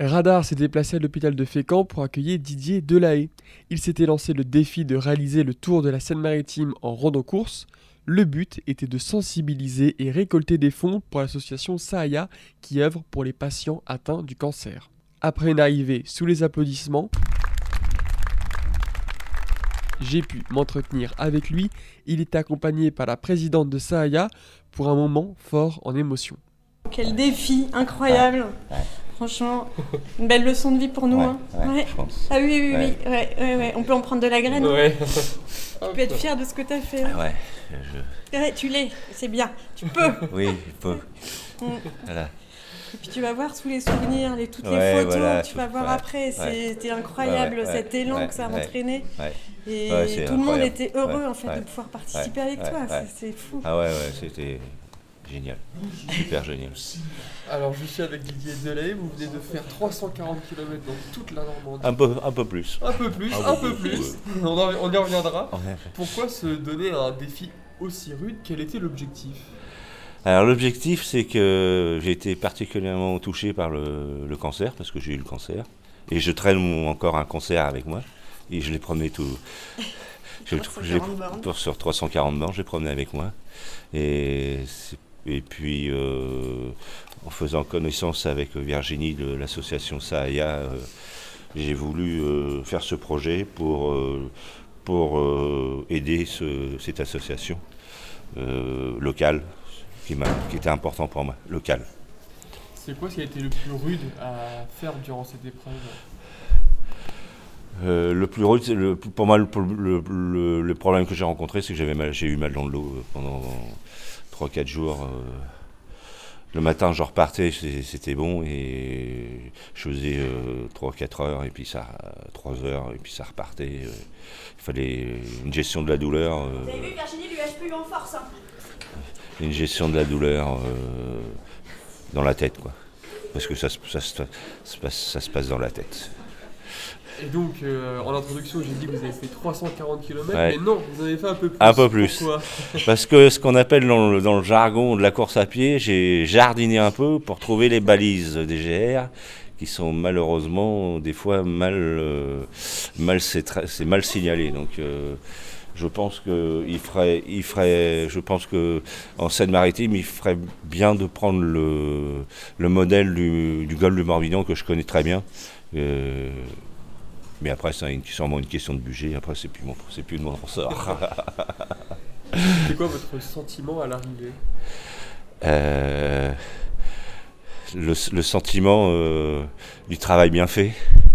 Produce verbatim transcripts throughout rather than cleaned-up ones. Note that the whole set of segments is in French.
Radar s'est déplacé à l'hôpital de Fécamp pour accueillir Didier Delahaye. Il s'était lancé le défi de réaliser le tour de la Seine-Maritime en rando-course. Le but était de sensibiliser et récolter des fonds pour l'association Sahaya qui œuvre pour les patients atteints du cancer. Après une arrivée sous les applaudissements, j'ai pu m'entretenir avec lui. Il était accompagné par la présidente de Sahaya pour un moment fort en émotion. Quel défi incroyable. Ouais, ouais. Franchement, une belle leçon de vie pour nous. Ouais, hein. ouais, Ouais. je pense. Ah oui, oui, Ouais. oui. Ouais, ouais, ouais. On peut en prendre de la graine. Ouais. Tu peux être fier de ce que tu as fait. hein. Ouais, je... Ouais, tu l'es, c'est bien. Tu peux. oui, il peut. Mm. Voilà. Et puis tu vas voir sous les souvenirs, les, toutes les Ouais, photos voilà, que tu tout- vas voir ouais, après. ouais. C'était incroyable Ouais, ouais, cet élan ouais, que ça a ouais. entraîné. Ouais. Et Ouais, c'est tout le monde incroyable. était heureux Ouais, en fait ouais. de pouvoir participer Ouais, avec ouais, toi. ouais. C'est c'est fou. Ah ouais, ouais, c'était génial. Super génial. Alors je suis avec Didier Delahaye, vous venez de faire trois cent quarante kilomètres dans toute la Normandie. Un peu, un peu plus. Un peu plus, Un un peu peu plus, plus. On, en- on y reviendra. Ouais. Pourquoi se donner un défi aussi rude? Quel était l'objectif? Alors l'objectif, c'est que j'ai été particulièrement touché par le, le cancer, parce que j'ai eu le cancer. Et je traîne mon- encore un cancer avec moi. Et je les promenais tout... Je, je les- trois cent quarante bornes. pour- sur trois cent quarante bornes, je les promenais avec moi. Et, c'est- et puis, euh, en faisant connaissance avec Virginie de l'association Sahaya, euh, j'ai voulu euh, faire ce projet pour, euh, pour euh, aider ce- cette association euh, locale, qui, m'a, qui était important pour moi, locale. C'est quoi ce qui a été le plus rude à faire durant cette épreuve? Euh, le plus rude, c'est le, pour moi, le, le- le- le problème que j'ai rencontré, c'est que j'avais mal, j'ai eu mal dans le dos euh, pendant trois quatre jours. euh. Le matin, je repartais, c'est- c'était bon, et je faisais trois quatre heures, et puis ça, trois heures, et puis ça repartait. euh. Il fallait une gestion de la douleur. euh, Vous avez vu, Virginie lui a plus en force. Hein. une gestion de la douleur euh, dans la tête, quoi. Parce que ça, se- ça, se- ça se passe, ça se passe dans la tête. Et donc, euh, en introduction, j'ai dit que vous avez fait trois cent quarante kilomètres, Ouais. mais non, vous en avez fait un peu plus. Un peu plus. Pourquoi? Parce que ce qu'on appelle dans le, dans le jargon de la course à pied, j'ai jardiné un peu pour trouver les balises des G R qui sont malheureusement des fois mal, euh, mal c'est, très- c'est mal signalé. Donc euh, je pense que il ferait, il ferait, je pense que en Seine-Maritime, il ferait bien de prendre le, le modèle du, du golfe du Morbihan que je connais très bien. Euh, mais après, c'est une, sûrement une question de budget. Après, c'est plus, mon, c'est plus de mon ressort. C'est quoi votre sentiment à l'arrivée? Euh, le, le sentiment euh, du travail bien fait.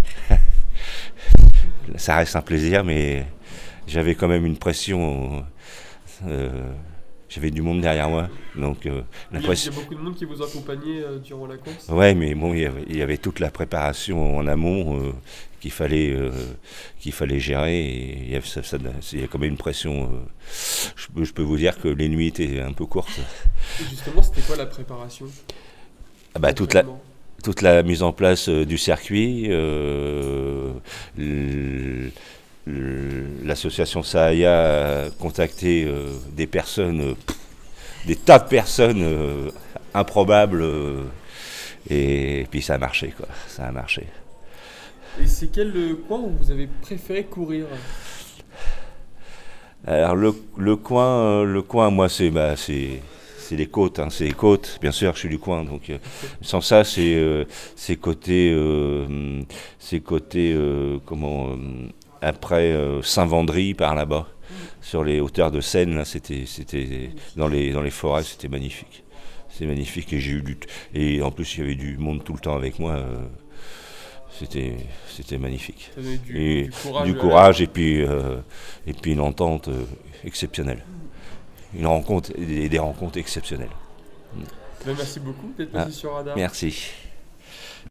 Ça reste un plaisir, mais j'avais quand même une pression. euh, j'avais du monde derrière moi, donc euh, la Il y a pression. beaucoup de monde qui vous accompagnait euh, durant la course. Ouais, mais bon, il y avait, il y avait toute la préparation en amont euh, qu'il fallait, euh, qu'il fallait gérer. Et il y avait, ça, ça- il y a quand même une pression. euh, je, peux- je peux vous dire que les nuits étaient un peu courtes. Et justement, c'était quoi la préparation? Ah bah, toute la, concrètement toute la mise en place euh, du circuit, euh, l- l- l'association Sahaya a contacté euh, des personnes, euh, pff, des tas de personnes euh, improbables, euh, et, puis ça a marché, quoi. Ça a marché. Et c'est quel euh, coin où vous avez préféré courir? Alors le, le coin, euh, le coin, moi c'est bah, c'est c'est les côtes, hein, c'est les côtes. Bien sûr, je suis du coin, donc euh, sans ça, c'est euh, c'est côté, euh, c'est côté euh, comment euh, après euh, Saint-Vendry par là-bas, sur les hauteurs de Seine. Là, c'était c'était dans les dans les forêts, c'était magnifique. C'est magnifique et j'ai eu du t- et en plus il y avait du monde tout le temps avec moi. euh, c'était c'était magnifique. Ça donnait du, Et du courage. du à la- courage et puis, euh, et puis une entente euh, exceptionnelle. Une rencontre et des rencontres exceptionnelles. Ben, merci beaucoup d'être passé Ah, sur Radar. Merci.